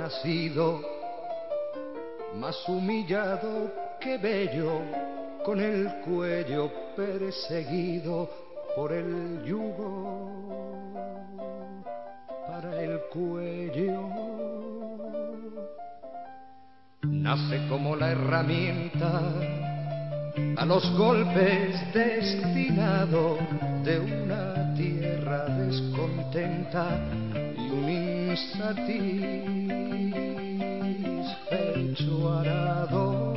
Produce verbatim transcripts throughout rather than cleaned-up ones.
nacido, más humillado que bello, con el cuello perseguido por el yugo, para el cuello. Nace como la herramienta a los golpes destinado de una tierra descontenta y un insatisfecho arado.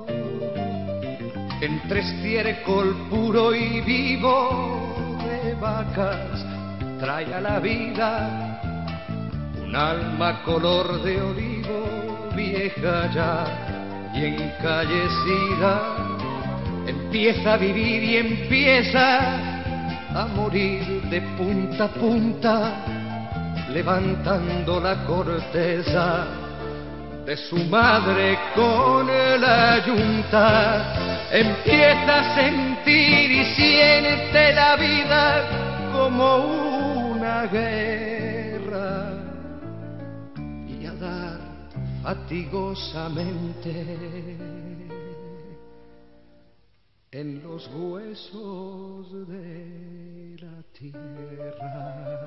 Entre estiércol puro y vivo de vacas trae a la vida un alma color de olivo, vieja ya y encallecida. Empieza a vivir y empieza a morir de punta a punta, levantando la corteza de su madre con la yunta. Empieza a sentir y siente la vida como una guerra y a dar fatigosamente en los huesos de la tierra.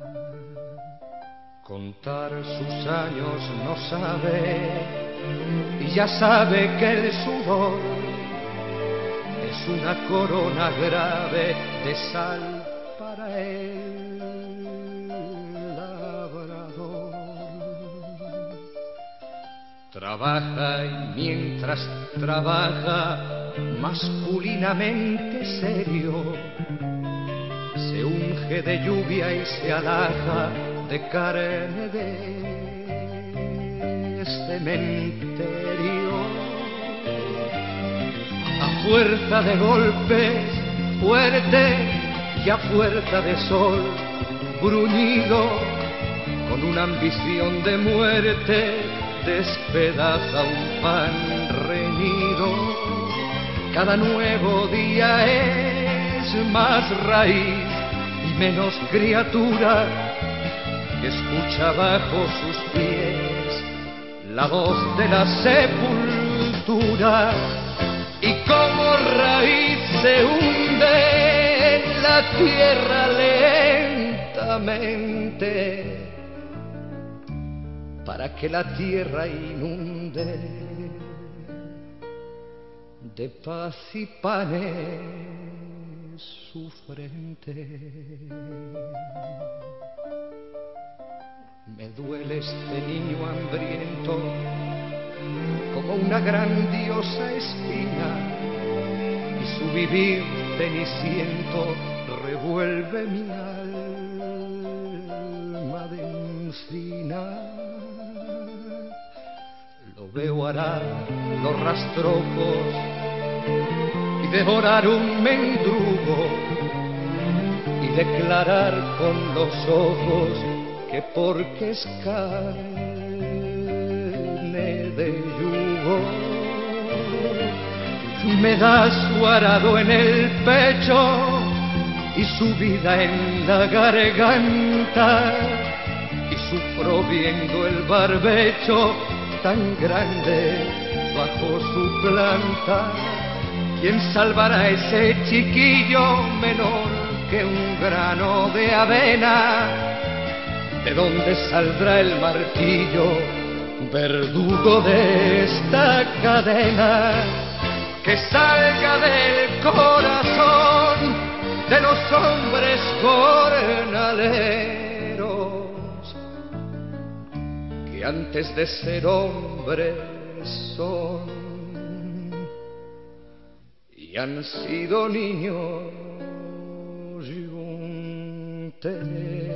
Contar sus años no sabe y ya sabe que el sudor es una corona grave de sal para el labrador. Trabaja y mientras trabaja masculinamente serio, se unge de lluvia y se alaja de carne de cementerio. A fuerza de golpes fuerte y a fuerza de sol bruñido, con una ambición de muerte despedaza un pan reñido. Cada nuevo día es más raíz y menos criatura que escucha bajo sus pies la voz de la sepultura, y como raíz se hunde en la tierra lentamente para que la tierra inunde de paz y panes su frente. Me duele este niño hambriento como una grandiosa espina, y su vivir ceniciento revuelve mi alma de encina. Lo veo arar los rastrojos y devorar un mendrugo y declarar con los ojos que porque es carne de yugo. Me da su arado en el pecho y su vida en la garganta, y sufro viendo el barbecho tan grande bajo su planta. ¿Quién salvará a ese chiquillo menor que un grano de avena? ¿De dónde saldrá el martillo, verdugo de esta cadena? Que salga del corazón de los hombres jornaleros, que antes de ser hombres son y han sido niños yunteros.